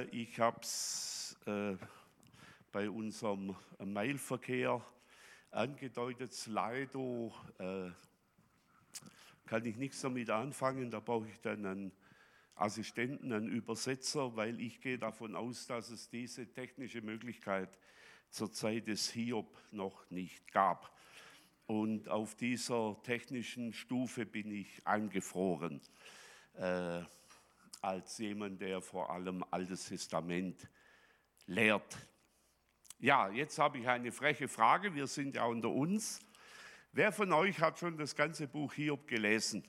Ich habe es bei unserem Mailverkehr angedeutet. Slido kann ich nichts damit anfangen. Da brauche ich dann einen Assistenten, einen Übersetzer, weil ich gehe davon aus, dass es diese technische Möglichkeit zur Zeit des Hiob noch nicht gab. Und auf dieser technischen Stufe bin ich eingefroren, als jemand, der vor allem Altes Testament lehrt. Ja, jetzt habe ich eine freche Frage, wir sind ja unter uns. Wer von euch hat schon das ganze Buch Hiob gelesen?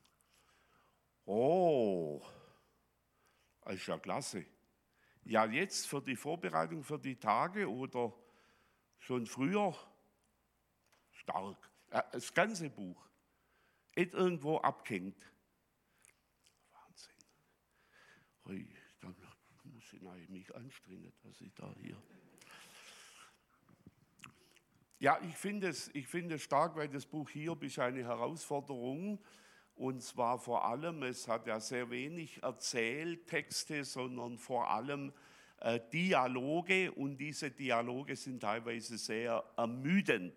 Oh, das ist ja klasse. Ja, jetzt für die Vorbereitung für die Tage oder schon früher? Stark. Das ganze Buch. Nicht irgendwo abgehängt. Wahnsinn. Hui, dann muss ich mich anstrengen, dass ich da hier... Ja, ich finde es stark, weil das Buch Hiob ist eine Herausforderung. Und zwar vor allem, es hat ja sehr wenig Erzähltexte, sondern vor allem Dialoge. Und diese Dialoge sind teilweise sehr ermüdend.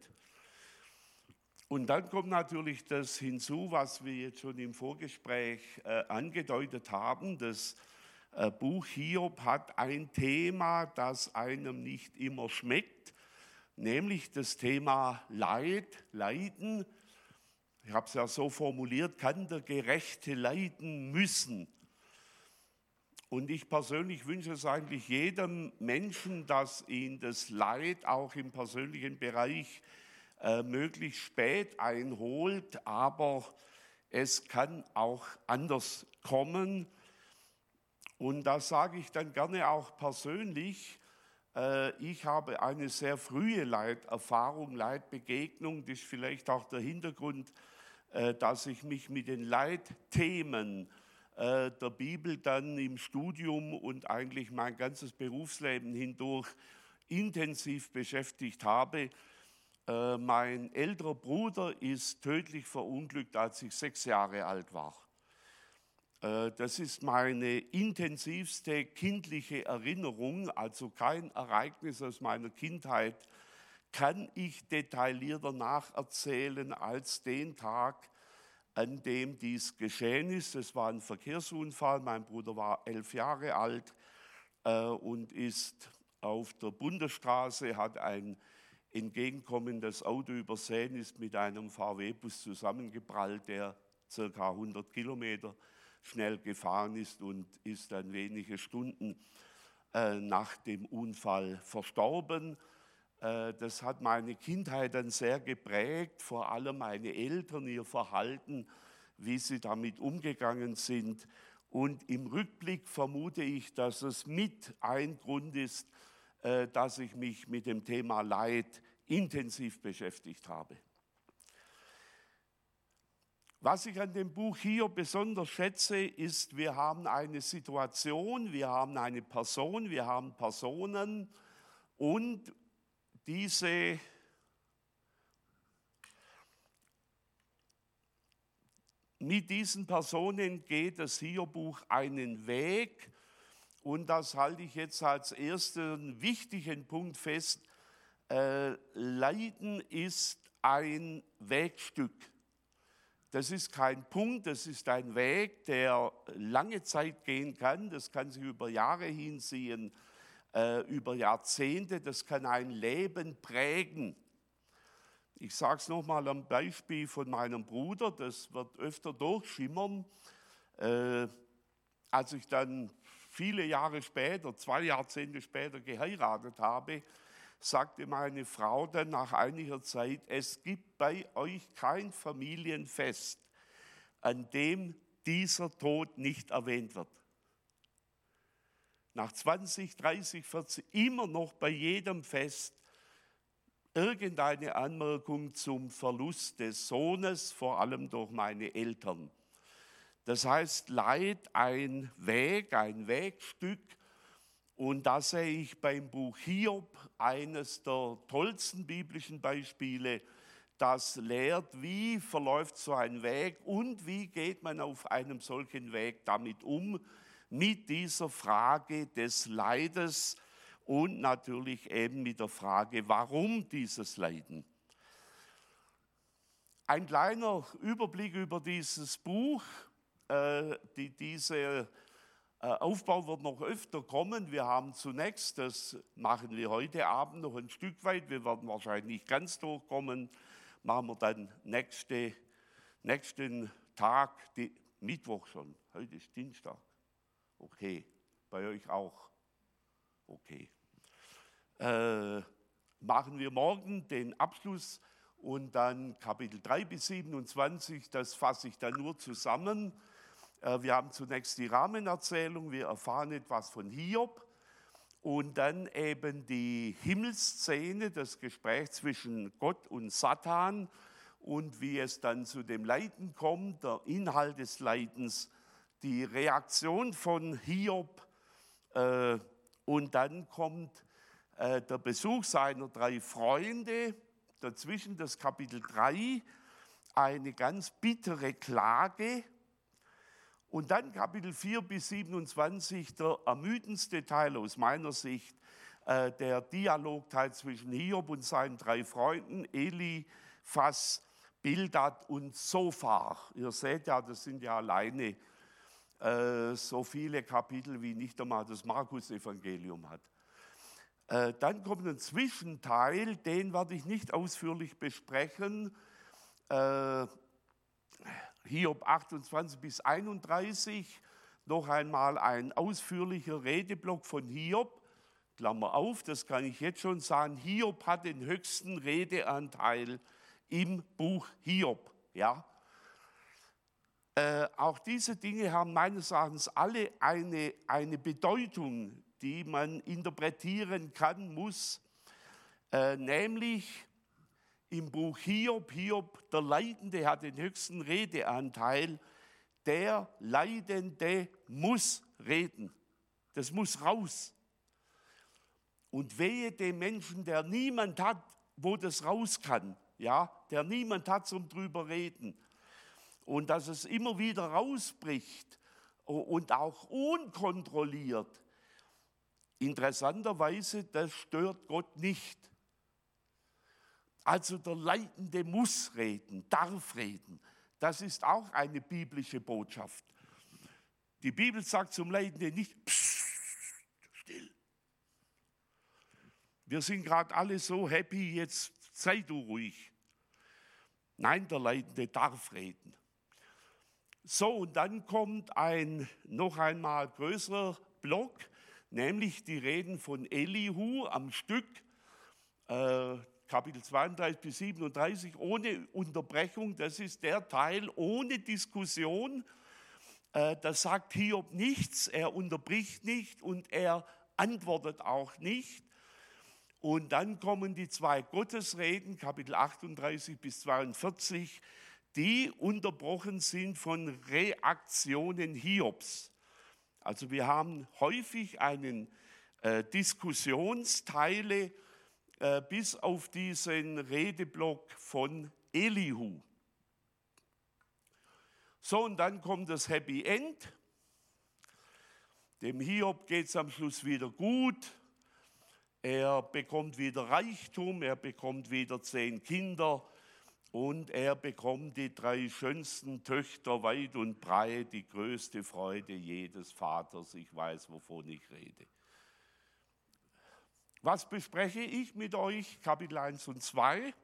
Und dann kommt natürlich das hinzu, was wir jetzt schon im Vorgespräch angedeutet haben. Das Buch Hiob hat ein Thema, das einem nicht immer schmeckt, nämlich das Thema Leiden. Ich habe es ja so formuliert, kann der Gerechte leiden müssen? Und ich persönlich wünsche es eigentlich jedem Menschen, dass ihn das Leid auch im persönlichen Bereich möglichst spät einholt, aber es kann auch anders kommen. Und das sage ich dann gerne auch persönlich. Ich habe eine sehr frühe Leiterfahrung, Leidbegegnung. Das ist vielleicht auch der Hintergrund, dass ich mich mit den Leitthemen der Bibel dann im Studium und eigentlich mein ganzes Berufsleben hindurch intensiv beschäftigt habe. Mein älterer Bruder ist tödlich verunglückt, als ich 6 Jahre alt war. Das ist meine intensivste kindliche Erinnerung, also kein Ereignis aus meiner Kindheit kann ich detaillierter nacherzählen als den Tag, an dem dies geschehen ist. Es war ein Verkehrsunfall, mein Bruder war 11 Jahre alt und ist auf der Bundesstraße, hat ein entgegenkommendes Auto übersehen, ist mit einem VW-Bus zusammengeprallt, der ca. 100 Kilometer schnell gefahren ist und ist dann wenige Stunden nach dem Unfall verstorben. Das hat meine Kindheit dann sehr geprägt, vor allem meine Eltern, ihr Verhalten, wie sie damit umgegangen sind. Und im Rückblick vermute ich, dass es mit ein Grund ist, dass ich mich mit dem Thema Leid intensiv beschäftigt habe. Was ich an dem Buch Hiob besonders schätze, ist, wir haben eine Situation, wir haben eine Person, wir haben Personen und mit diesen Personen geht das Hiob-Buch einen Weg und das halte ich jetzt als ersten wichtigen Punkt fest. Leiden ist ein Wegstück. Das ist kein Punkt, das ist ein Weg, der lange Zeit gehen kann. Das kann sich über Jahre hinziehen, über Jahrzehnte. Das kann ein Leben prägen. Ich sage es nochmal am Beispiel von meinem Bruder, das wird öfter durchschimmern. Als ich dann viele Jahre später, 2 Jahrzehnte später geheiratet habe, sagte meine Frau dann nach einiger Zeit, es gibt bei euch kein Familienfest, an dem dieser Tod nicht erwähnt wird. Nach 20, 30, 40, immer noch bei jedem Fest irgendeine Anmerkung zum Verlust des Sohnes, vor allem durch meine Eltern. Das heißt, Leid, ein Wegstück. Und da sehe ich beim Buch Hiob eines der tollsten biblischen Beispiele, das lehrt, wie verläuft so ein Weg und wie geht man auf einem solchen Weg damit um, mit dieser Frage des Leides und natürlich eben mit der Frage, warum dieses Leiden. Ein kleiner Überblick über dieses Buch. Dieser Aufbau wird noch öfter kommen. Wir haben zunächst, das machen wir heute Abend noch ein Stück weit, wir werden wahrscheinlich nicht ganz durchkommen, machen wir dann nächsten Tag, Mittwoch schon, heute ist Dienstag. Okay, bei euch auch. Okay. Machen wir morgen den Abschluss und dann Kapitel 3 bis 27, das fasse ich dann nur zusammen. Wir haben zunächst die Rahmenerzählung, wir erfahren etwas von Hiob und dann eben die Himmelsszene, das Gespräch zwischen Gott und Satan und wie es dann zu dem Leiden kommt, der Inhalt des Leidens, die Reaktion von Hiob und dann kommt der Besuch seiner 3 Freunde, dazwischen das Kapitel 3, eine ganz bittere Klage und dann Kapitel 4 bis 27, der ermüdendste Teil aus meiner Sicht, der Dialogteil zwischen Hiob und seinen 3 Freunden, Eliphas, Bildad und Zophar. Ihr seht ja, das sind ja alleine so viele Kapitel, wie nicht einmal das Markus-Evangelium hat. Dann kommt ein Zwischenteil, den werde ich nicht ausführlich besprechen. Hiob 28 bis 31, noch einmal ein ausführlicher Redeblock von Hiob. Klammer auf, das kann ich jetzt schon sagen. Hiob hat den höchsten Redeanteil im Buch Hiob. Ja? Auch diese Dinge haben meines Erachtens alle eine Bedeutung, die man interpretieren kann, muss, nämlich im Buch Hiob, der Leidende hat den höchsten Redeanteil, der Leidende muss reden, das muss raus. Und wehe dem Menschen, der niemand hat, wo das raus kann, ja, der niemand hat zum drüber reden. Und dass es immer wieder rausbricht und auch unkontrolliert. Interessanterweise, das stört Gott nicht. Also der Leidende muss reden, darf reden. Das ist auch eine biblische Botschaft. Die Bibel sagt zum Leidenden nicht, psst, still. Wir sind gerade alle so happy, jetzt sei du ruhig. Nein, der Leidende darf reden. So, und dann kommt ein noch einmal größerer Block, nämlich die Reden von Elihu am Stück, Kapitel 32 bis 37, ohne Unterbrechung. Das ist der Teil ohne Diskussion. Da sagt Hiob nichts, er unterbricht nicht und er antwortet auch nicht. Und dann kommen die 2 Gottesreden, Kapitel 38 bis 42, die unterbrochen sind von Reaktionen Hiobs. Also wir haben häufig einen Diskussionsteile bis auf diesen Redeblock von Elihu. So, und dann kommt das Happy End. Dem Hiob geht es am Schluss wieder gut. Er bekommt wieder Reichtum, er bekommt wieder 10 Kinder und er bekommt die 3 schönsten Töchter weit und breit, die größte Freude jedes Vaters. Ich weiß, wovon ich rede. Was bespreche ich mit euch? Kapitel 1 und 2.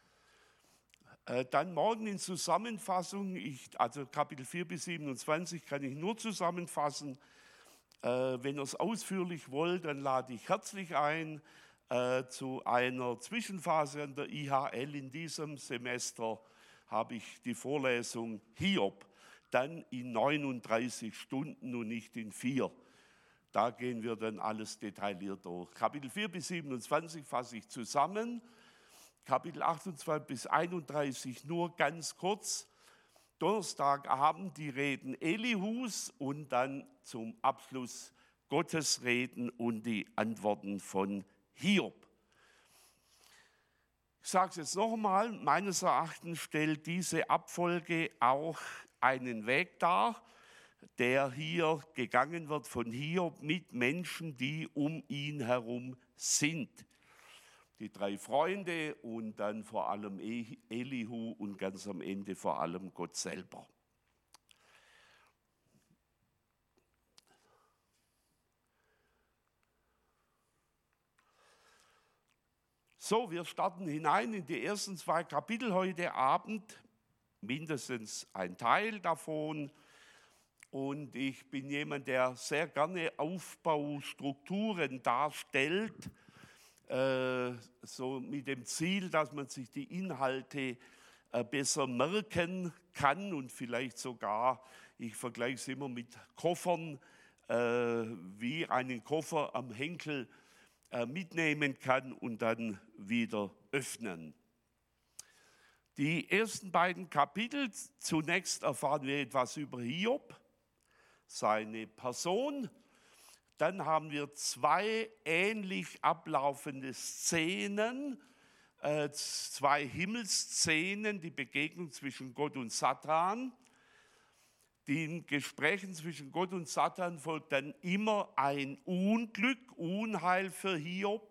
Dann morgen in Zusammenfassung, also Kapitel 4 bis 27 kann ich nur zusammenfassen. Wenn ihr es ausführlich wollt, dann lade ich herzlich ein zu einer Zwischenphase an der IHL. In diesem Semester habe ich die Vorlesung Hiob, dann in 39 Stunden und nicht in 4. Da gehen wir dann alles detailliert durch. Kapitel 4 bis 27 fasse ich zusammen. Kapitel 28 bis 31 nur ganz kurz. Donnerstagabend die Reden Elihus und dann zum Abschluss Gottes Reden und die Antworten von Hiob. Ich sage es jetzt noch einmal, meines Erachtens stellt diese Abfolge auch einen Weg dar. der hier gegangen wird von Hiob mit Menschen, die um ihn herum sind. Die 3 Freunde und dann vor allem Elihu und ganz am Ende vor allem Gott selber. So, wir starten hinein in die ersten 2 Kapitel heute Abend, mindestens ein Teil davon. Und ich bin jemand, der sehr gerne Aufbaustrukturen darstellt, so mit dem Ziel, dass man sich die Inhalte besser merken kann und vielleicht sogar, ich vergleiche es immer mit Koffern, wie einen Koffer am Henkel mitnehmen kann und dann wieder öffnen. Die ersten beiden Kapitel, zunächst erfahren wir etwas über Hiob, seine Person. Dann haben wir 2 ähnlich ablaufende Szenen, 2 Himmelsszenen, die Begegnung zwischen Gott und Satan. Den Gesprächen zwischen Gott und Satan folgt dann immer ein Unglück, Unheil für Hiob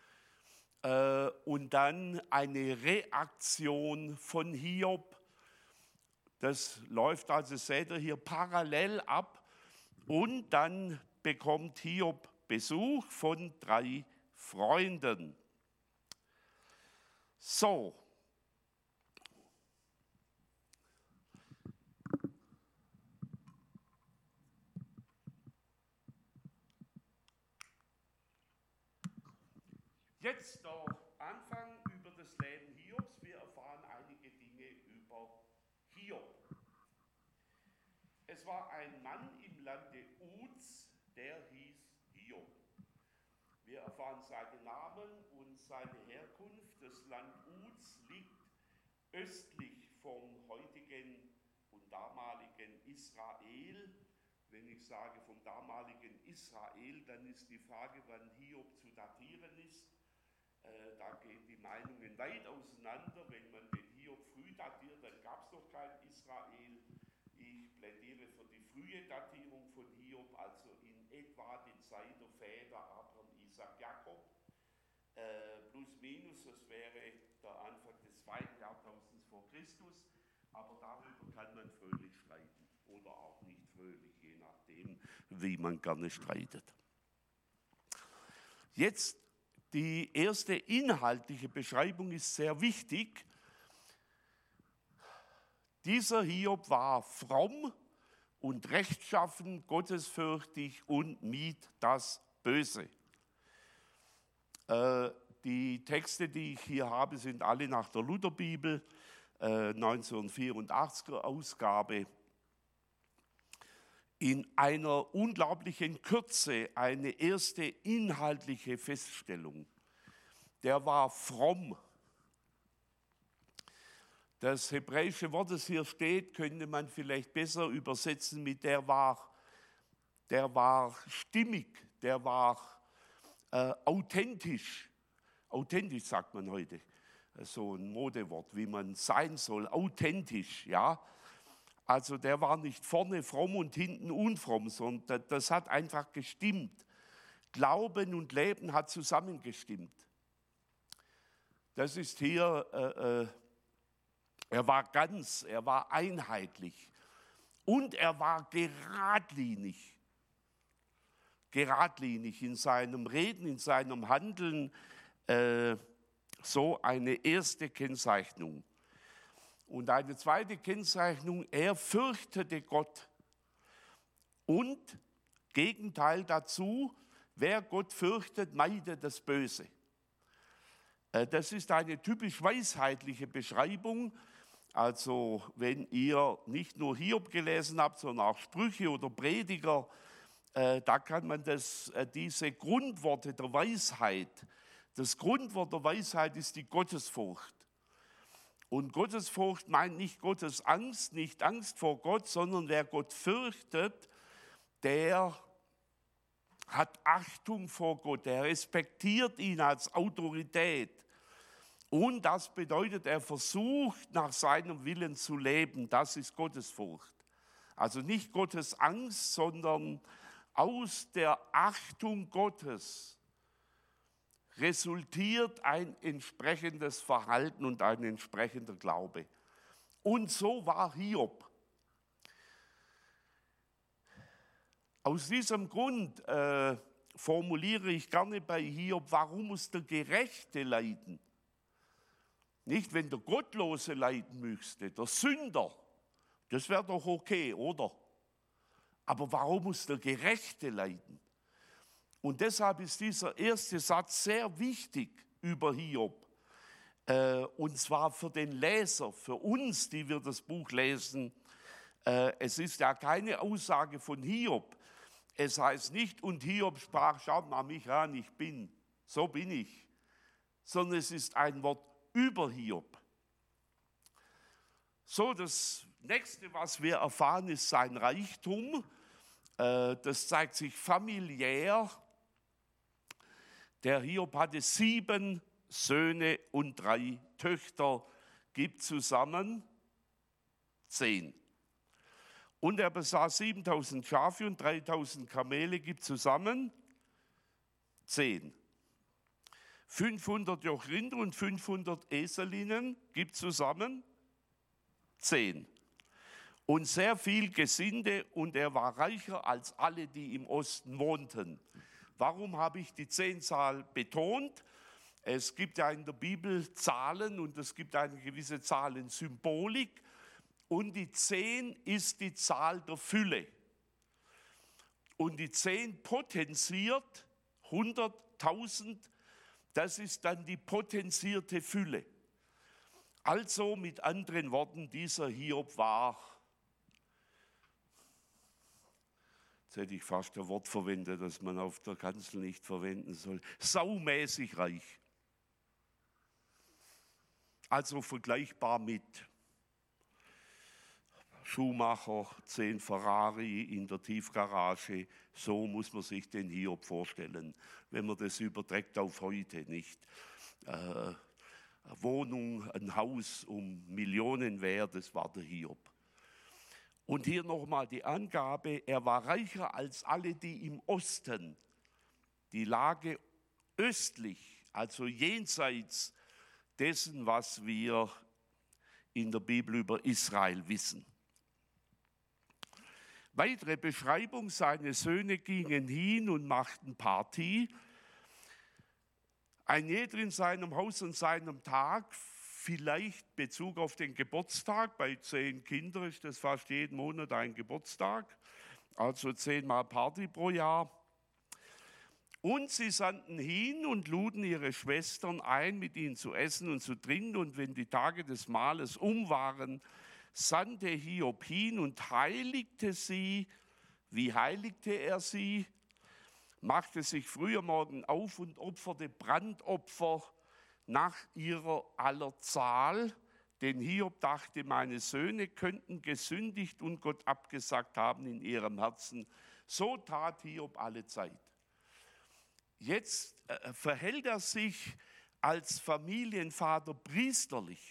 und dann eine Reaktion von Hiob. Das läuft also, seht ihr hier, parallel ab und dann bekommt Hiob Besuch von 3 Freunden. So. Jetzt der Anfang über das Leben Hiobs. Wir erfahren einige Dinge über Hiob. Es war ein Mann im Lande Uz, der hieß Hiob. Wir erfahren seinen Namen und seine Herkunft. Das Land Uz liegt östlich vom heutigen und damaligen Israel. Wenn ich sage vom damaligen Israel, dann ist die Frage, wann Hiob zu datieren ist. Da gehen die Meinungen weit auseinander. Wenn man den Hiob früh datiert, dann gab es noch kein Israel. Ich plädiere für die frühe Datierung von Hiob, also in etwa die Zeit der Väter Abraham, Isaac, Jakob. Plus minus, das wäre der Anfang des 2. Jahrtausends vor Christus. Aber darüber kann man fröhlich streiten oder auch nicht fröhlich, je nachdem, wie man gerne streitet. Jetzt die erste inhaltliche Beschreibung ist sehr wichtig. Dieser Hiob war fromm und rechtschaffen, gottesfürchtig und mied das Böse. Die Texte, die ich hier habe, sind alle nach der Lutherbibel, 1984er Ausgabe. In einer unglaublichen Kürze eine erste inhaltliche Feststellung. Der war fromm. Das hebräische Wort, das hier steht, könnte man vielleicht besser übersetzen mit der war stimmig, der war authentisch. Authentisch sagt man heute, so ein Modewort, wie man sein soll, authentisch, ja. Also der war nicht vorne fromm und hinten unfromm, sondern das hat einfach gestimmt. Glauben und Leben hat zusammengestimmt. Das ist hier, er war ganz, er war einheitlich und er war geradlinig. Geradlinig in seinem Reden, in seinem Handeln, so eine erste Kennzeichnung. Und eine zweite Kennzeichnung, er fürchtete Gott. Und Gegenteil dazu, wer Gott fürchtet, meidet das Böse. Das ist eine typisch weisheitliche Beschreibung. Also wenn ihr nicht nur Hiob gelesen habt, sondern auch Sprüche oder Prediger, da kann man diese Grundworte der Weisheit, das Grundwort der Weisheit ist die Gottesfurcht. Und Gottesfurcht meint nicht Gottes Angst, nicht Angst vor Gott, sondern wer Gott fürchtet, der hat Achtung vor Gott, der respektiert ihn als Autorität. Und das bedeutet, er versucht, nach seinem Willen zu leben. Das ist Gottesfurcht. Also nicht Gottes Angst, sondern aus der Achtung Gottes resultiert ein entsprechendes Verhalten und ein entsprechender Glaube. Und so war Hiob. Aus diesem Grund formuliere ich gerne bei Hiob, warum muss der Gerechte leiden? Nicht, wenn der Gottlose leiden müsste, der Sünder, das wäre doch okay, oder? Aber warum muss der Gerechte leiden? Und deshalb ist dieser erste Satz sehr wichtig über Hiob. Und zwar für den Leser, für uns, die wir das Buch lesen. Es ist ja keine Aussage von Hiob. Es heißt nicht, und Hiob sprach, schaut mal mich an, so bin ich. Sondern es ist ein Wort über Hiob. So, das nächste, was wir erfahren, ist sein Reichtum. Das zeigt sich familiär. Der Hiob hatte 7 Söhne und 3 Töchter, gibt zusammen 10. Und er besaß 7000 Schafe und 3000 Kamele, gibt zusammen 10. 500 Joch Rinder und 500 Eselinnen, gibt zusammen 10. Und sehr viel Gesinde, und er war reicher als alle, die im Osten wohnten. Warum habe ich die 10-Zahl betont? Es gibt ja in der Bibel Zahlen und es gibt eine gewisse Zahlensymbolik. Und die 10 ist die Zahl der Fülle. Und die 10 potenziert 100.000, das ist dann die potenzierte Fülle. Also mit anderen Worten, dieser Hiob war, jetzt hätte ich fast ein Wort verwendet, das man auf der Kanzel nicht verwenden soll, saumäßig reich. Also vergleichbar mit Schuhmacher, 10 Ferrari in der Tiefgarage, so muss man sich den Hiob vorstellen, wenn man das überträgt auf heute, nicht? Eine Wohnung, ein Haus um Millionen wert, das war der Hiob. Und hier nochmal die Angabe, er war reicher als alle, die im Osten, die Lage östlich, also jenseits dessen, was wir in der Bibel über Israel wissen. Weitere Beschreibung, seine Söhne gingen hin und machten Party. Ein jeder in seinem Haus und seinem Tag, vielleicht Bezug auf den Geburtstag, bei 10 Kindern ist das fast jeden Monat ein Geburtstag, also 10-mal Party pro Jahr. Und sie sandten hin und luden ihre Schwestern ein, mit ihnen zu essen und zu trinken. Und wenn die Tage des Mahles waren, sandte Hiob hin und heiligte sie. Wie heiligte er sie? Machte sich früh am Morgen auf und opferte Brandopfer nach ihrer aller Zahl. Denn Hiob dachte, meine Söhne könnten gesündigt und Gott abgesagt haben in ihrem Herzen. So tat Hiob alle Zeit. Jetzt verhält er sich als Familienvater priesterlich.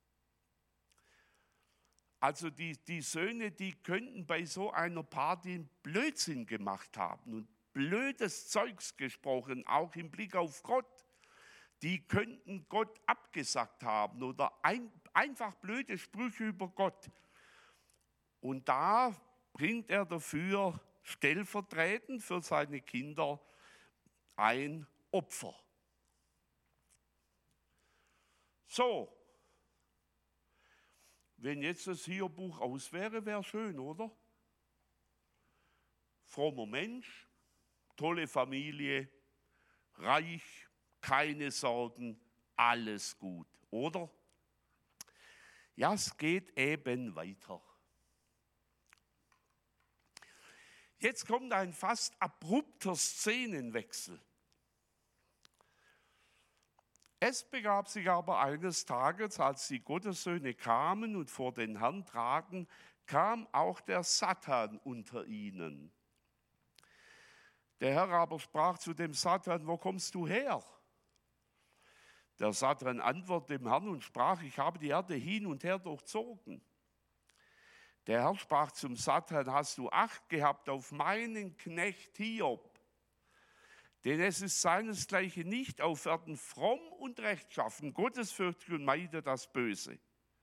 Also die Söhne, die könnten bei so einer Party einen Blödsinn gemacht haben und blödes Zeugs gesprochen, auch im Blick auf Gott. Die könnten Gott abgesagt haben oder einfach blöde Sprüche über Gott. Und da bringt er dafür stellvertretend für seine Kinder ein Opfer. So, wenn jetzt das Hiob-Buch aus wäre, wäre schön, oder? Frommer Mensch, tolle Familie, reich, keine Sorgen, alles gut, oder? Ja, es geht eben weiter. Jetzt kommt ein fast abrupter Szenenwechsel. Es begab sich aber eines Tages, als die Gottessöhne kamen und vor den Herrn traten, kam auch der Satan unter ihnen. Der Herr aber sprach zu dem Satan, wo kommst du her? Der Satan antwortete dem Herrn und sprach, ich habe die Erde hin und her durchzogen. Der Herr sprach zum Satan: Hast du Acht gehabt auf meinen Knecht Hiob? Denn es ist seinesgleichen nicht auf Erden fromm und rechtschaffen, gottesfürchtig und meidet das Böse.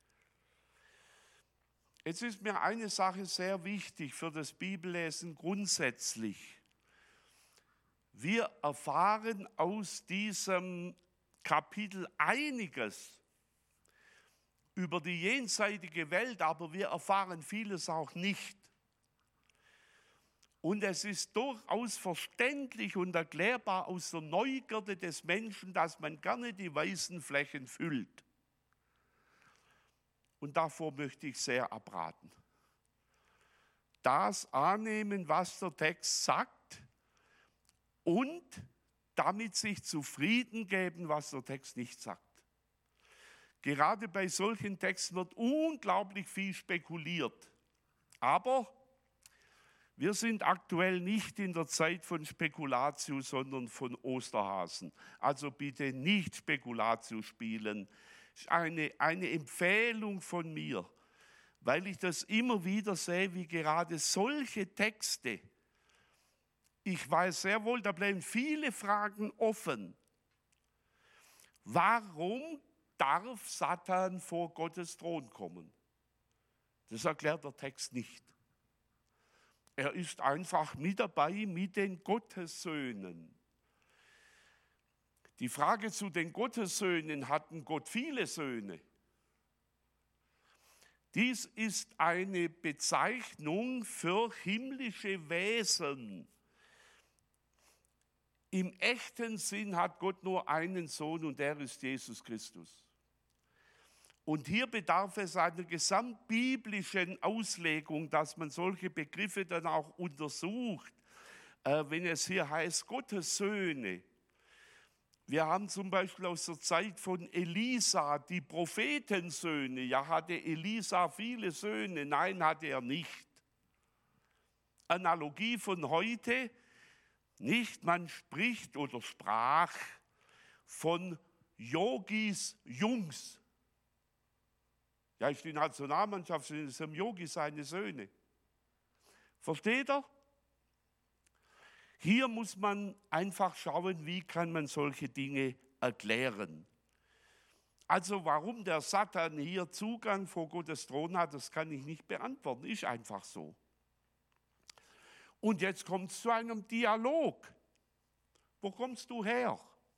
Jetzt ist mir eine Sache sehr wichtig für das Bibellesen grundsätzlich. Wir erfahren aus diesem Kapitel einiges über die jenseitige Welt, aber wir erfahren vieles auch nicht. Und es ist durchaus verständlich und erklärbar aus der Neugierde des Menschen, dass man gerne die weißen Flächen füllt. Und davor möchte ich sehr abraten. Das annehmen, was der Text sagt, und damit sich zufrieden geben, was der Text nicht sagt. Gerade bei solchen Texten wird unglaublich viel spekuliert. Aber wir sind aktuell nicht in der Zeit von Spekulatio, sondern von Osterhasen. Also bitte nicht Spekulatio spielen. Das ist eine Empfehlung von mir, weil ich das immer wieder sehe, wie gerade solche Texte, ich weiß sehr wohl, da bleiben viele Fragen offen. Warum darf Satan vor Gottes Thron kommen? Das erklärt der Text nicht. Er ist einfach mit dabei mit den Gottessöhnen. Die Frage zu den Gottessöhnen: Hatten Gott viele Söhne? Dies ist eine Bezeichnung für himmlische Wesen. Im echten Sinn hat Gott nur einen Sohn und der ist Jesus Christus. Und hier bedarf es einer gesamtbiblischen Auslegung, dass man solche Begriffe dann auch untersucht, wenn es hier heißt Gottes Söhne. Wir haben zum Beispiel aus der Zeit von Elisa die Prophetensöhne. Ja, hatte Elisa viele Söhne? Nein, hatte er nicht. Analogie von heute: nicht, man spricht oder sprach von Yogis Jungs. Ja, ist die Nationalmannschaft, sind es im Yogi seine Söhne. Versteht ihr? Hier muss man einfach schauen, wie kann man solche Dinge erklären. Also warum der Satan hier Zugang vor Gottes Thron hat, das kann ich nicht beantworten, ist einfach so. Und jetzt kommt es zu einem Dialog. Wo kommst du her?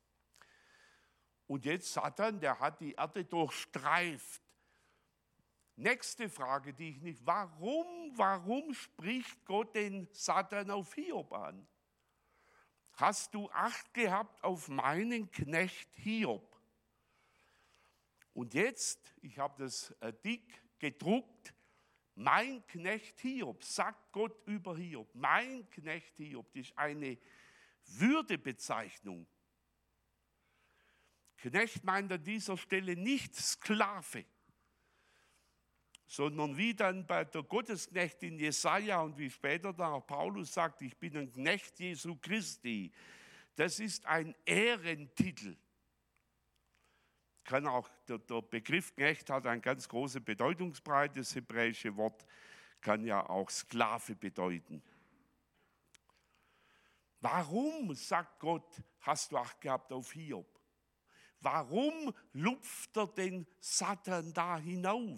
Und jetzt Satan, der hat die Erde durchstreift. Nächste Frage, die ich nicht, warum spricht Gott den Satan auf Hiob an? Hast du Acht gehabt auf meinen Knecht Hiob? Und jetzt, ich habe das dick gedruckt, mein Knecht Hiob, sagt Gott über Hiob, mein Knecht Hiob, das ist eine Würdebezeichnung. Knecht meint an dieser Stelle nicht Sklave, sondern wie dann bei der Gottesknechtin Jesaja und wie später dann auch Paulus sagt, ich bin ein Knecht Jesu Christi. Das ist ein Ehrentitel. Kann auch, der Begriff Knecht hat eine ganz große Bedeutungsbreite. Das hebräische Wort kann ja auch Sklave bedeuten. Warum, sagt Gott, hast du Acht gehabt auf Hiob? Warum lupft er den Satan da hinauf?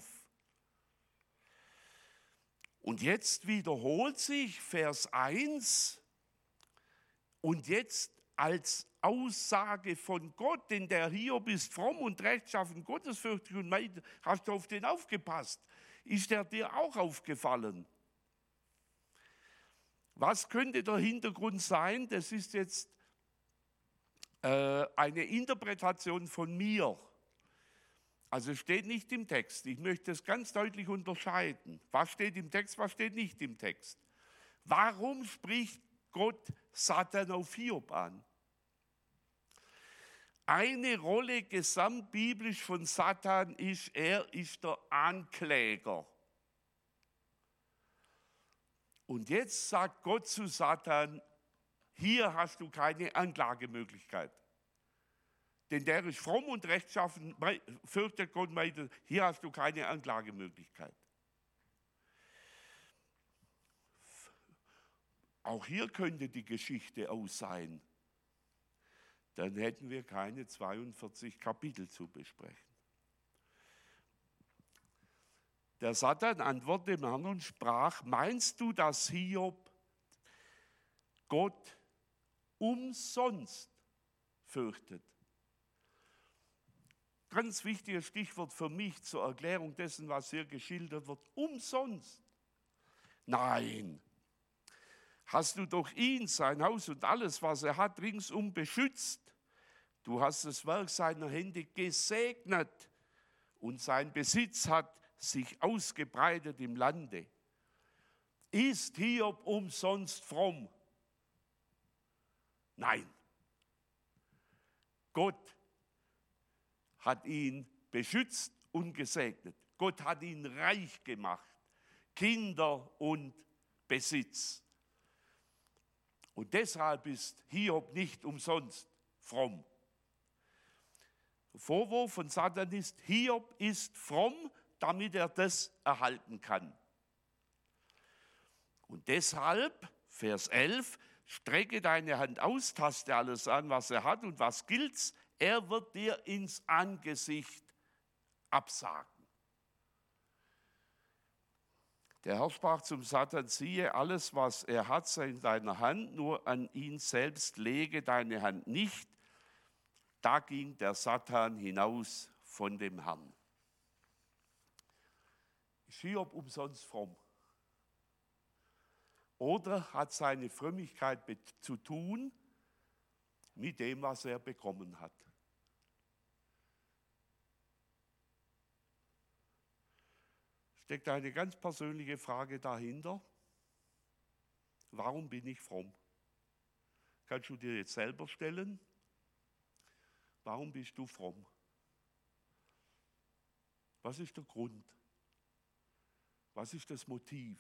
Und jetzt wiederholt sich Vers 1 und jetzt als Aussage von Gott, denn der Hiob ist fromm und rechtschaffen, gottesfürchtig und meidet. Hast du auf den aufgepasst? Ist der dir auch aufgefallen? Was könnte der Hintergrund sein? Das ist jetzt eine Interpretation von mir. Also es steht nicht im Text. Ich möchte es ganz deutlich unterscheiden. Was steht im Text, was steht nicht im Text? Warum spricht Gott Satan auf Hiob an? Eine Rolle gesamtbiblisch von Satan ist, er ist der Ankläger. Und jetzt sagt Gott zu Satan, hier hast du keine Anklagemöglichkeit. Denn der ist fromm und rechtschaffen, fürchtet Gott, hier hast du keine Anklagemöglichkeit. Auch hier könnte die Geschichte aus sein. Dann hätten wir keine 42 Kapitel zu besprechen. Der Satan antwortete dem Herrn und sprach: Meinst du, dass Hiob Gott umsonst fürchtet? Ganz wichtiges Stichwort für mich zur Erklärung dessen, was hier geschildert wird. Umsonst. Nein. Hast du durch ihn, sein Haus und alles, was er hat, ringsum beschützt. Du hast das Werk seiner Hände gesegnet und sein Besitz hat sich ausgebreitet im Lande. Ist Hiob umsonst fromm? Nein. Gott hat ihn beschützt und gesegnet. Gott hat ihn reich gemacht. Kinder und Besitz. Und deshalb ist Hiob nicht umsonst fromm. Der Vorwurf von Satan ist, Hiob ist fromm, damit er das erhalten kann. Und deshalb, Vers 11, strecke deine Hand aus, taste alles an, was er hat und was gilt's, er wird dir ins Angesicht absagen. Der Herr sprach zum Satan: Siehe, alles, was er hat, sei in deiner Hand, nur an ihn selbst lege deine Hand nicht. Da ging der Satan hinaus von dem Herrn. Ist Hiob umsonst fromm? Oder hat seine Frömmigkeit zu tun mit dem, was er bekommen hat? Steckt eine ganz persönliche Frage dahinter. Warum bin ich fromm? Kannst du dir jetzt selber stellen? Warum bist du fromm? Was ist der Grund? Was ist das Motiv?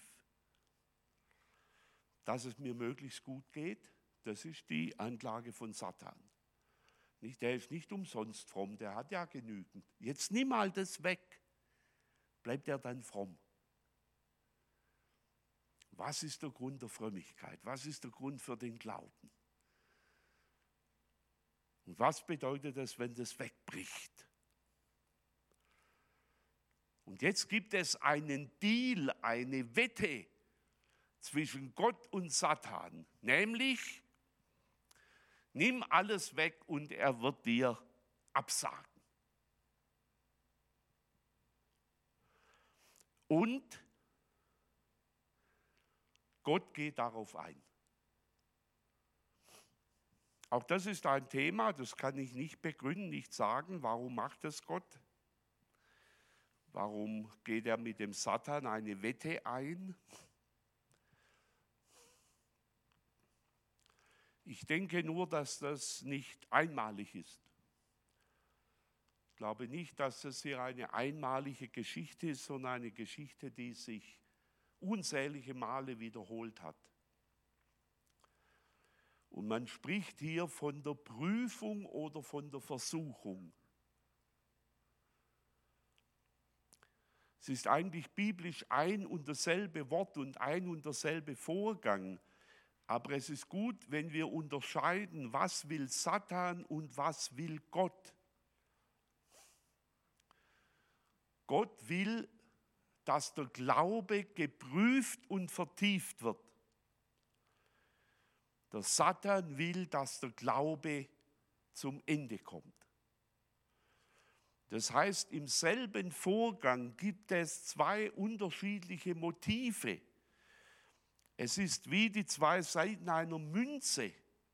Dass es mir möglichst gut geht, das ist die Anklage von Satan. Der ist nicht umsonst fromm, der hat ja genügend. Jetzt nimm mal das weg. Bleibt er dann fromm? Was ist der Grund der Frömmigkeit? Was ist der Grund für den Glauben? Und was bedeutet es, wenn das wegbricht? Und jetzt gibt es einen Deal, eine Wette zwischen Gott und Satan, nämlich: Nimm alles weg und er wird dir absagen. Und Gott geht darauf ein. Auch das ist ein Thema, das kann ich nicht begründen, nicht sagen. Warum macht das Gott? Warum geht er mit dem Satan eine Wette ein? Ich denke nur, dass das nicht einmalig ist. Ich glaube nicht, dass das hier eine einmalige Geschichte ist, sondern eine Geschichte, die sich unzählige Male wiederholt hat. Und man spricht hier von der Prüfung oder von der Versuchung. Es ist eigentlich biblisch ein und dasselbe Wort und ein und derselbe Vorgang. Aber es ist gut, wenn wir unterscheiden, was will Satan und was will Gott. Gott will, dass der Glaube geprüft und vertieft wird. Der Satan will, dass der Glaube zum Ende kommt. Das heißt, im selben Vorgang gibt es zwei unterschiedliche Motive. Es ist wie die zwei Seiten einer Münze.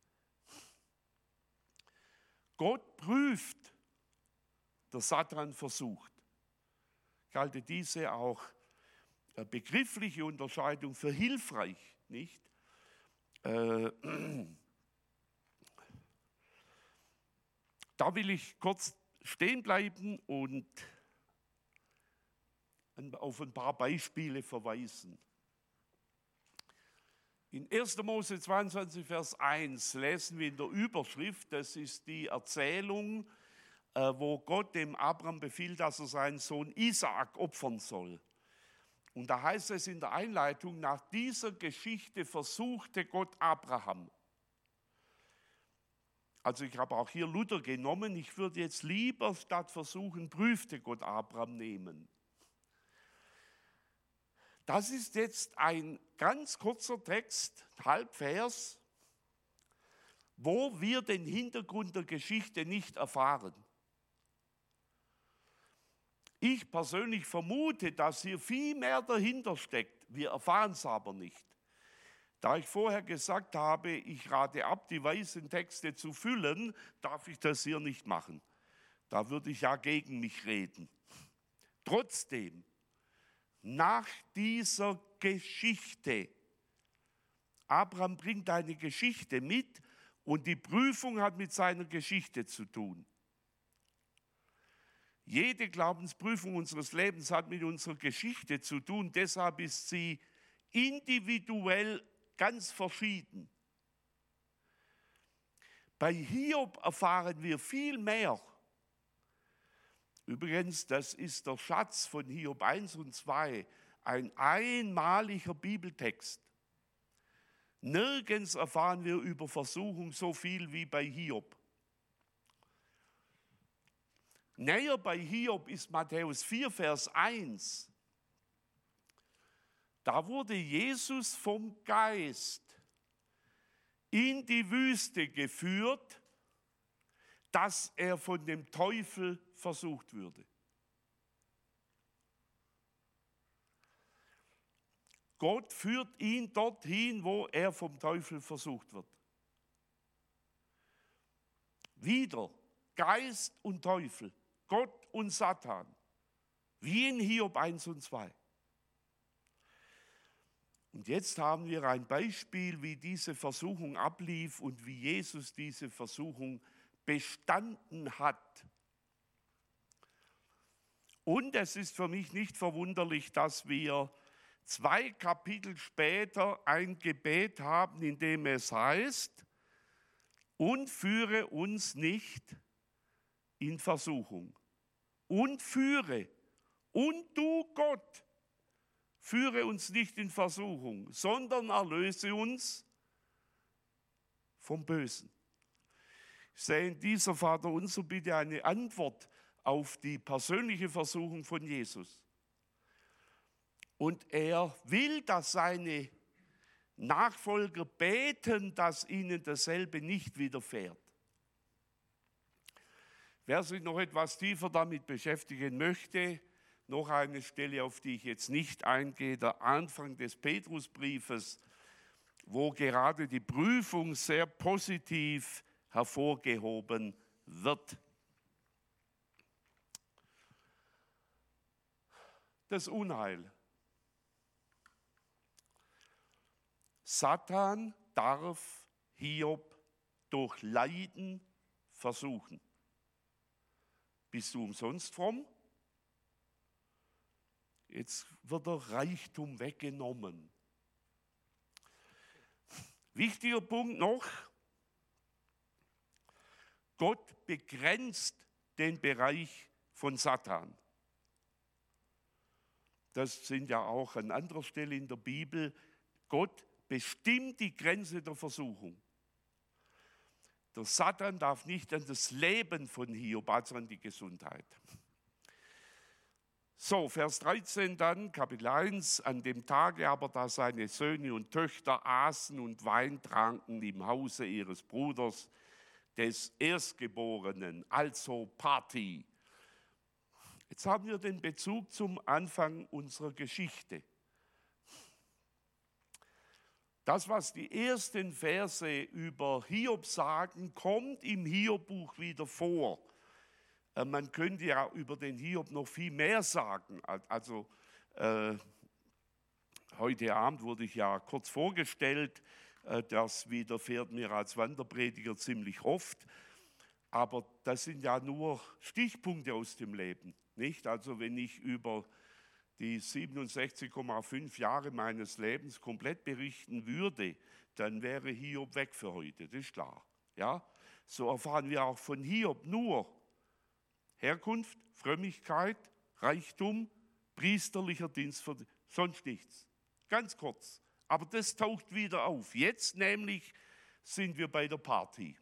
Gott prüft, der Satan versucht. Ich halte diese auch begriffliche Unterscheidung für hilfreich, nicht? Da will ich kurz stehen bleiben und auf ein paar Beispiele verweisen. In 1. Mose 22, Vers 1 lesen wir in der Überschrift, das ist die Erzählung, wo Gott dem Abraham befiehlt, dass er seinen Sohn Isaak opfern soll. Und da heißt es in der Einleitung, nach dieser Geschichte versuchte Gott Abraham. Also ich habe auch hier Luther genommen, ich würde jetzt lieber statt versuchen, prüfte Gott Abraham nehmen. Das ist jetzt ein ganz kurzer Text, Halbvers, wo wir den Hintergrund der Geschichte nicht erfahren. Ich persönlich vermute, dass hier viel mehr dahinter steckt. Wir erfahren es aber nicht. Da ich vorher gesagt habe, ich rate ab, die weißen Texte zu füllen, darf ich das hier nicht machen. Da würde ich ja gegen mich reden. Trotzdem, nach dieser Geschichte, Abraham bringt eine Geschichte mit und die Prüfung hat mit seiner Geschichte zu tun. Jede Glaubensprüfung unseres Lebens hat mit unserer Geschichte zu tun, deshalb ist sie individuell ganz verschieden. Bei Hiob erfahren wir viel mehr. Übrigens, das ist der Schatz von Hiob 1 und 2, ein einmaliger Bibeltext. Nirgends erfahren wir über Versuchung so viel wie bei Hiob. Näher bei Hiob ist Matthäus 4, Vers 1. Da wurde Jesus vom Geist in die Wüste geführt, dass er von dem Teufel versucht würde. Gott führt ihn dorthin, wo er vom Teufel versucht wird. Wieder Geist und Teufel, Gott und Satan, wie in Hiob 1 und 2. Und jetzt haben wir ein Beispiel, wie diese Versuchung ablief und wie Jesus diese Versuchung bestanden hat. Und es ist für mich nicht verwunderlich, dass wir 2 Kapitel später ein Gebet haben, in dem es heißt, und führe uns nicht in Versuchung. Und führe, und du Gott, führe uns nicht in Versuchung, sondern erlöse uns vom Bösen. Ich sehe in dieser Vaterunser Bitte eine Antwort auf die persönliche Versuchung von Jesus. Und er will, dass seine Nachfolger beten, dass ihnen dasselbe nicht widerfährt. Wer sich noch etwas tiefer damit beschäftigen möchte, noch eine Stelle, auf die ich jetzt nicht eingehe, der Anfang des Petrusbriefes, wo gerade die Prüfung sehr positiv hervorgehoben wird. Das Unheil. Satan darf Hiob durch Leiden versuchen. Bist du umsonst fromm? Jetzt wird der Reichtum weggenommen. Wichtiger Punkt noch, Gott begrenzt den Bereich von Satan. Das sind ja auch an anderer Stelle in der Bibel. Gott bestimmt die Grenze der Versuchung. Der Satan darf nicht an das Leben von Hiob, also an die Gesundheit. So, Vers 13 dann, Kapitel 1, an dem Tage aber, da seine Söhne und Töchter aßen und Wein tranken im Hause ihres Bruders, des Erstgeborenen, also Party. Jetzt haben wir den Bezug zum Anfang unserer Geschichte. Das, was die ersten Verse über Hiob sagen, kommt im Hiob-Buch wieder vor. Man könnte ja über den Hiob noch viel mehr sagen. Also heute Abend wurde ich ja kurz vorgestellt, das widerfährt mir als Wanderprediger ziemlich oft. Aber das sind ja nur Stichpunkte aus dem Leben, nicht? Also wenn ich über die 67,5 Jahre meines Lebens komplett berichten würde, dann wäre Hiob weg für heute, das ist klar. Ja? So erfahren wir auch von Hiob nur Herkunft, Frömmigkeit, Reichtum, priesterlicher Dienst für sonst nichts. Ganz kurz. Aber das taucht wieder auf. Jetzt nämlich sind wir bei der Party.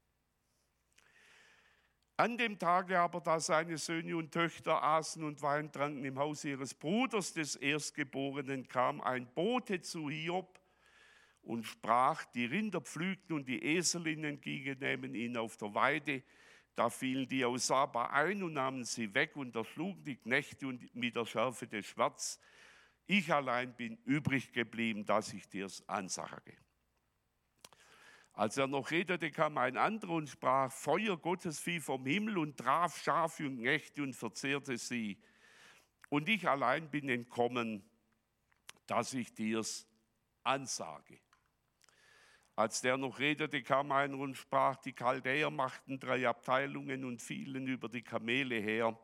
An dem Tage aber, da seine Söhne und Töchter aßen und Wein tranken im Haus ihres Bruders, des Erstgeborenen, kam ein Bote zu Hiob und sprach, die Rinder pflügten und die Eselinnen gingen neben ihn auf der Weide. Da fielen die aus Saba ein und nahmen sie weg und erschlugen die Knechte und mit der Schärfe des Schwerts. Ich allein bin übrig geblieben, dass ich dir's ansage. Als er noch redete, kam ein anderer und sprach, Feuer Gottes fiel vom Himmel und traf Schafe und Knechte und verzehrte sie. Und ich allein bin entkommen, dass ich dir's ansage. Als der noch redete, kam einer und sprach, die Chaldäer machten 3 Abteilungen und fielen über die Kamele her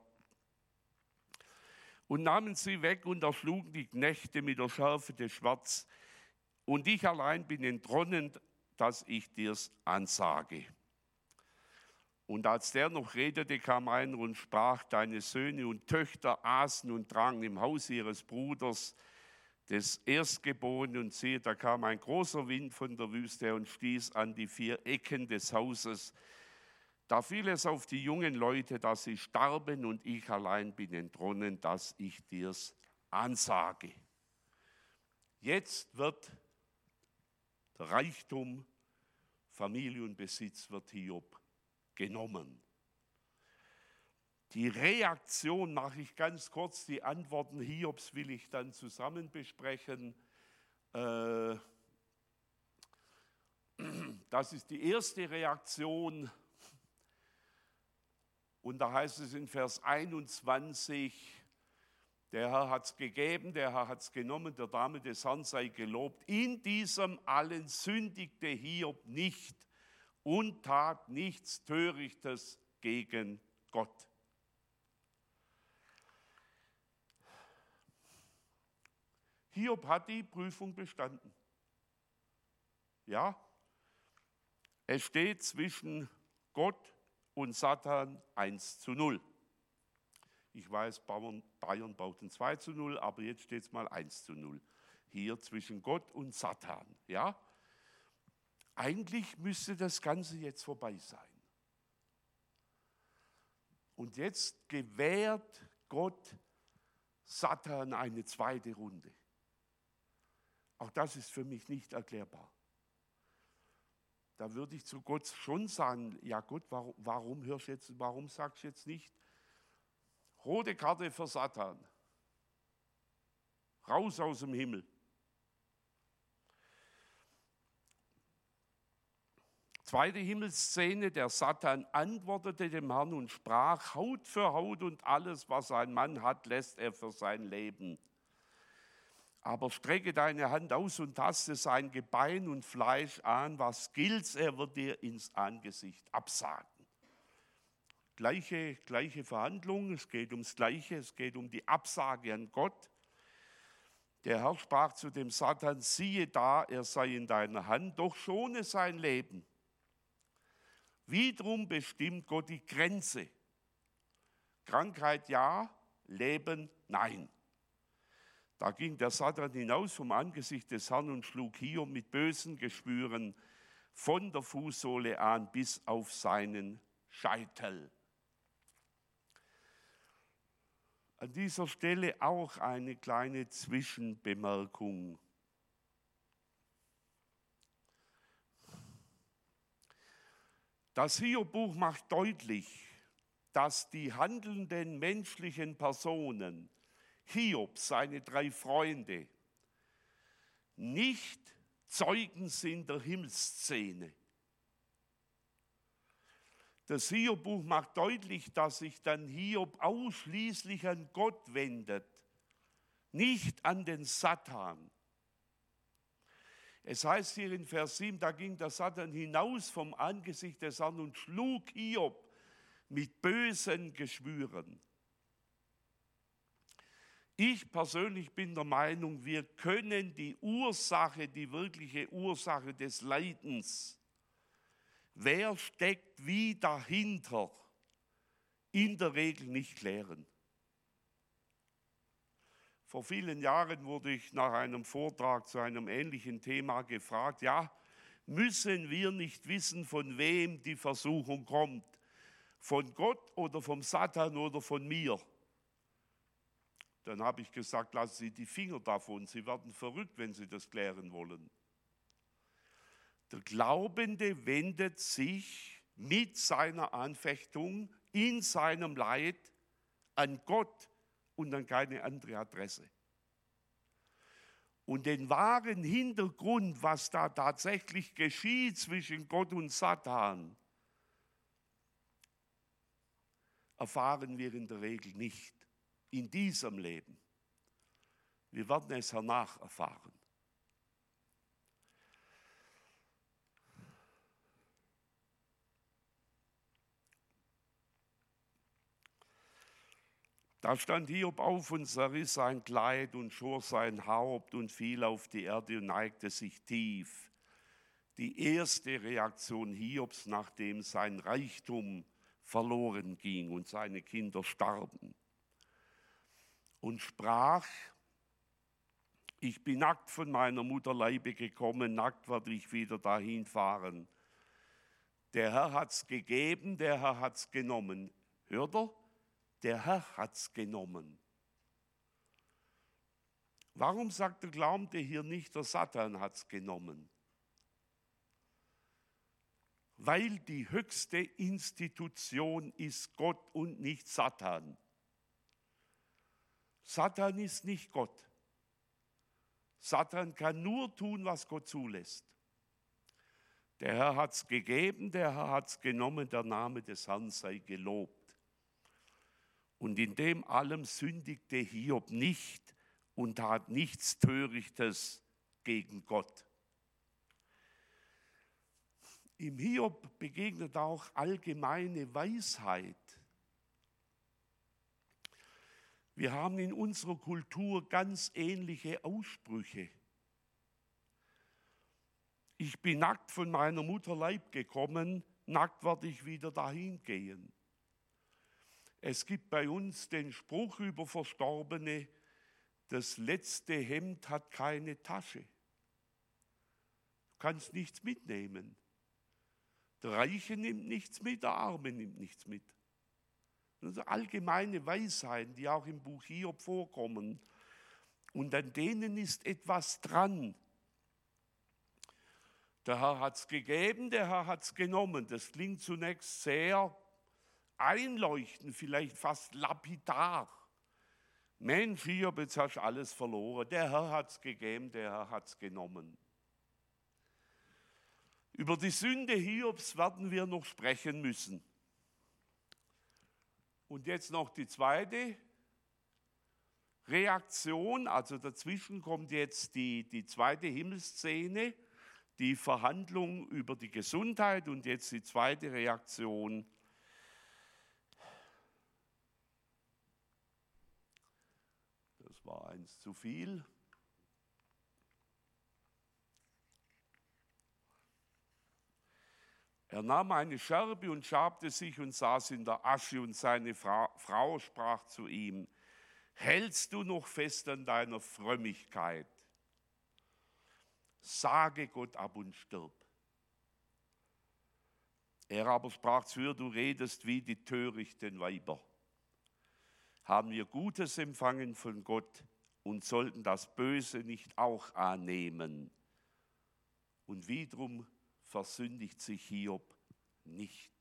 und nahmen sie weg und erschlugen die Knechte mit der Schärfe des Schwerts. Und ich allein bin entronnen, dass ich dir's ansage. Und als der noch redete, kam einer und sprach, deine Söhne und Töchter aßen und tranken im Haus ihres Bruders, des Erstgeborenen. Und siehe, da kam ein großer Wind von der Wüste und stieß an die 4 Ecken des Hauses. Da fiel es auf die jungen Leute, dass sie starben, und ich allein bin entronnen, dass ich dir's ansage. Jetzt wird der Reichtum, Familie und Besitz wird Hiob genommen. Die Reaktion mache ich ganz kurz, die Antworten Hiobs will ich dann zusammen besprechen. Das ist die erste Reaktion. Und da heißt es in Vers 21, der Herr hat es gegeben, der Herr hat es genommen, der Name des Herrn sei gelobt. In diesem allen sündigte Hiob nicht und tat nichts Törichtes gegen Gott. Hiob hat die Prüfung bestanden. Ja, es steht zwischen Gott und Satan 1:0. Ich weiß, Bayern bauten 2:0, aber jetzt steht es mal 1:0. Hier zwischen Gott und Satan. Ja? Eigentlich müsste das Ganze jetzt vorbei sein. Und jetzt gewährt Gott Satan eine zweite Runde. Auch das ist für mich nicht erklärbar. Da würde ich zu Gott schon sagen, ja Gott, warum sagst du jetzt nicht, rote Karte für Satan, raus aus dem Himmel. Zweite Himmelsszene, der Satan antwortete dem Herrn und sprach, Haut für Haut und alles, was ein Mann hat, lässt er für sein Leben. Aber strecke deine Hand aus und taste sein Gebein und Fleisch an, was gilt's, er wird dir ins Angesicht absagen. Gleiche Verhandlung, es geht ums Gleiche, es geht um die Absage an Gott. Der Herr sprach zu dem Satan, siehe da, er sei in deiner Hand, doch schone sein Leben. Wiederum bestimmt Gott die Grenze. Krankheit ja, Leben nein. Da ging der Satan hinaus vom Angesicht des Herrn und schlug Hiob mit bösen Geschwüren von der Fußsohle an bis auf seinen Scheitel. An dieser Stelle auch eine kleine Zwischenbemerkung. Das Hiob-Buch macht deutlich, dass die handelnden menschlichen Personen, Hiob, seine 3 Freunde, nicht Zeugen sind der Himmelsszene. Das Hiob-Buch macht deutlich, dass sich dann Hiob ausschließlich an Gott wendet, nicht an den Satan. Es heißt hier in Vers 7, da ging der Satan hinaus vom Angesicht des Herrn und schlug Hiob mit bösen Geschwüren. Ich persönlich bin der Meinung, wir können die wirkliche Ursache des Leidens, wer steckt wie dahinter, in der Regel nicht klären. Vor vielen Jahren wurde ich nach einem Vortrag zu einem ähnlichen Thema gefragt, ja, müssen wir nicht wissen, von wem die Versuchung kommt? Von Gott oder vom Satan oder von mir? Dann habe ich gesagt, lassen Sie die Finger davon, Sie werden verrückt, wenn Sie das klären wollen. Der Glaubende wendet sich mit seiner Anfechtung in seinem Leid an Gott und an keine andere Adresse. Und den wahren Hintergrund, was da tatsächlich geschieht zwischen Gott und Satan, erfahren wir in der Regel nicht in diesem Leben. Wir werden es hernach erfahren. Da stand Hiob auf und zerriss sein Kleid und schor sein Haupt und fiel auf die Erde und neigte sich tief. Die erste Reaktion Hiobs, nachdem sein Reichtum verloren ging und seine Kinder starben. Und sprach, ich bin nackt von meiner Mutter Leibe gekommen, nackt werde ich wieder dahin fahren. Der Herr hat's gegeben, der Herr hat's genommen. Hört ihr? Der Herr hat's genommen. Warum sagt der Glaubende hier nicht, der Satan hat's genommen? Weil die höchste Institution ist Gott und nicht Satan. Satan ist nicht Gott. Satan kann nur tun, was Gott zulässt. Der Herr hat's gegeben, der Herr hat's genommen, der Name des Herrn sei gelobt. Und in dem allem sündigte Hiob nicht und tat nichts Törichtes gegen Gott. Im Hiob begegnet auch allgemeine Weisheit. Wir haben in unserer Kultur ganz ähnliche Aussprüche. Ich bin nackt von meiner Mutter Leib gekommen, nackt werde ich wieder dahin gehen. Es gibt bei uns den Spruch über Verstorbene, das letzte Hemd hat keine Tasche. Du kannst nichts mitnehmen. Der Reiche nimmt nichts mit, der Arme nimmt nichts mit. Das sind allgemeine Weisheiten, die auch im Buch Hiob vorkommen. Und an denen ist etwas dran. Der Herr hat es gegeben, der Herr hat es genommen. Das klingt zunächst sehr einleuchtend, vielleicht fast lapidar. Mensch, Hiob, jetzt hast du alles verloren. Der Herr hat es gegeben, der Herr hat es genommen. Über die Sünde Hiobs werden wir noch sprechen müssen. Und jetzt noch die zweite Reaktion, also dazwischen kommt jetzt die zweite Himmelsszene, die Verhandlung über die Gesundheit und jetzt die zweite Reaktion. Das war eins zu viel. Er nahm eine Scherbe und schabte sich und saß in der Asche, und seine Frau sprach zu ihm, hältst du noch fest an deiner Frömmigkeit? Sage Gott ab und stirb. Er aber sprach zu ihr, du redest wie die törichten Weiber. Haben wir Gutes empfangen von Gott und sollten das Böse nicht auch annehmen? Und wiederum versündigt sich Hiob nicht.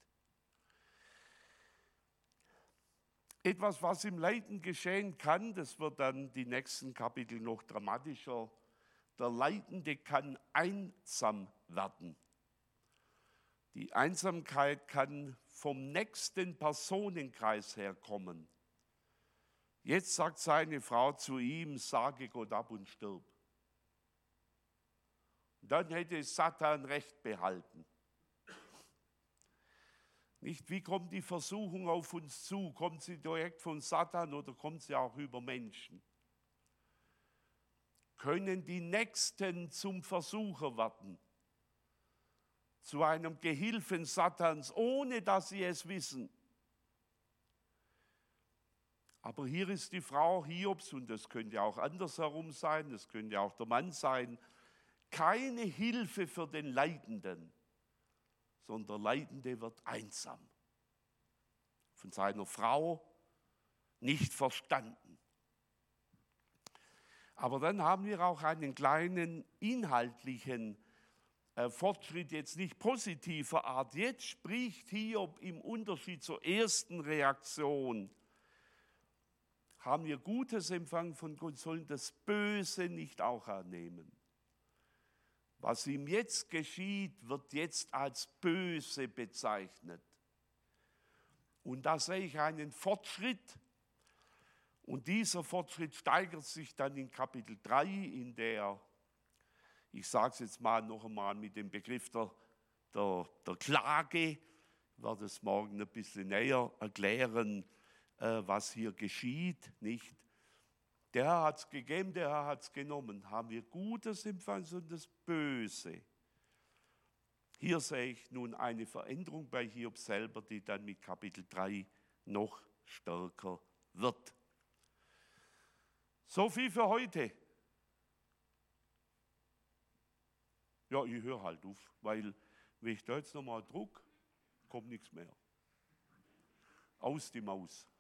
Etwas, was im Leiden geschehen kann, das wird dann die nächsten Kapitel noch dramatischer. Der Leidende kann einsam werden. Die Einsamkeit kann vom nächsten Personenkreis herkommen. Jetzt sagt seine Frau zu ihm, sage Gott ab und stirb. Dann hätte Satan Recht behalten. Nicht, wie kommt die Versuchung auf uns zu? Kommt sie direkt von Satan oder kommt sie auch über Menschen? Können die Nächsten zum Versucher werden? Zu einem Gehilfen Satans, ohne dass sie es wissen? Aber hier ist die Frau Hiobs, und das könnte auch andersherum sein, das könnte auch der Mann sein, keine Hilfe für den Leidenden, sondern der Leidende wird einsam. Von seiner Frau nicht verstanden. Aber dann haben wir auch einen kleinen inhaltlichen Fortschritt, jetzt nicht positiver Art. Jetzt spricht Hiob im Unterschied zur ersten Reaktion. Haben wir Gutes empfangen von Gott, sollen das Böse nicht auch annehmen. Was ihm jetzt geschieht, wird jetzt als böse bezeichnet. Und da sehe ich einen Fortschritt. Und dieser Fortschritt steigert sich dann in Kapitel 3, in der, ich sage es jetzt mal noch einmal mit dem Begriff der Klage, ich werde es morgen ein bisschen näher erklären, was hier geschieht, nicht? Der Herr hat es gegeben, der Herr hat es genommen. Haben wir Gutes empfangen und das Böse? Hier sehe ich nun eine Veränderung bei Hiob selber, die dann mit Kapitel 3 noch stärker wird. So viel für heute. Ja, ich höre halt auf, weil wenn ich da jetzt nochmal druck, kommt nichts mehr. Aus die Maus.